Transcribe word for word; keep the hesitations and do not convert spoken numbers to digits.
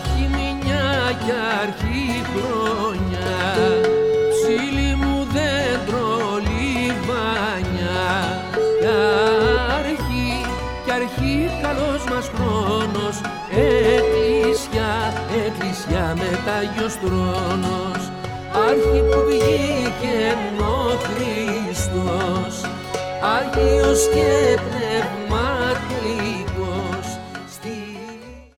αρχή μηνιά κι αρχή χρόνια, ψήλι μου δέντρο λιβάνια, κι αρχή, κι αρχή καλός μας χρόνος, εκκλησιά, εκκλησιά μετάγιος θρόνος, αρχή που βγήκε ο Χριστός, Άγιος και